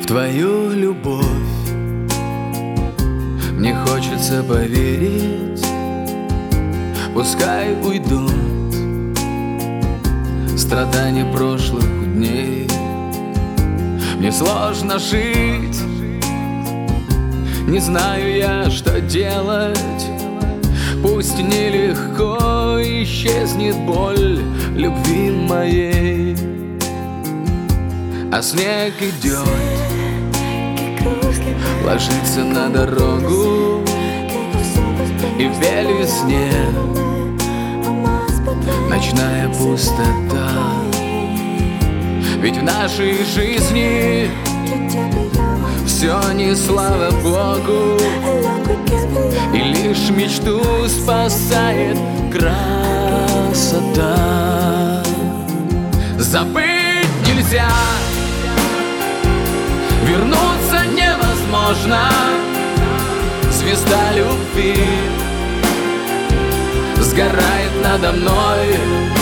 твою любовь. Мне хочется поверить, пускай уйдут страдания прошлых дней. Мне сложно жить, не знаю я, что делать. Пусть нелегко исчезнет боль любви моей, а снег идет, ложится на дорогу, и в весне ночная пустота. Ведь в нашей жизни все не слава Богу, и лишь мечту спасает красота. Забыть нельзя, вернуться невозможно. Звезда любви сгорает надо мной.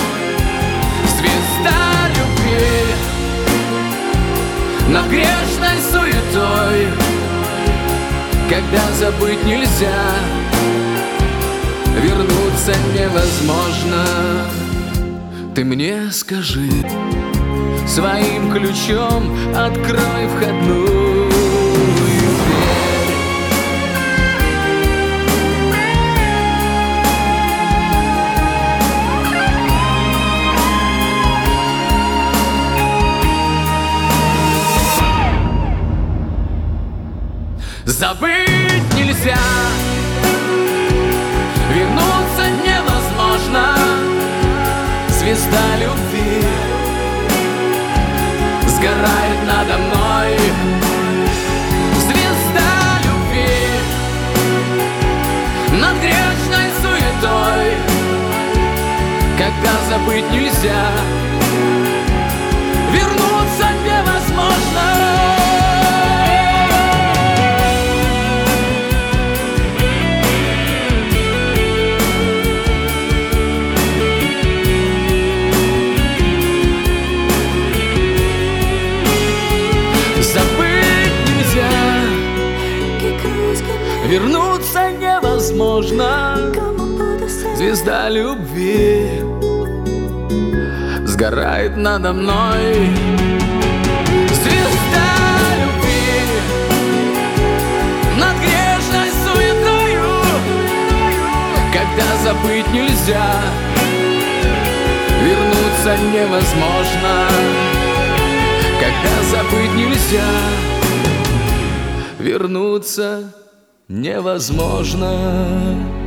Звезда любви над грешной суетой. Когда забыть нельзя, вернуться невозможно. Ты мне скажи, своим ключом открой входную дверь. Забыть нельзя, вернуться невозможно. Звезда любви сгорает надо мной. Звезда любви над грешной суетой. Когда забыть нельзя, вернуться невозможно. Вернуться невозможно. Звезда любви сгорает надо мной. Звезда любви над грешной суетою. Когда забыть нельзя, вернуться невозможно. Когда забыть нельзя, вернуться невозможно.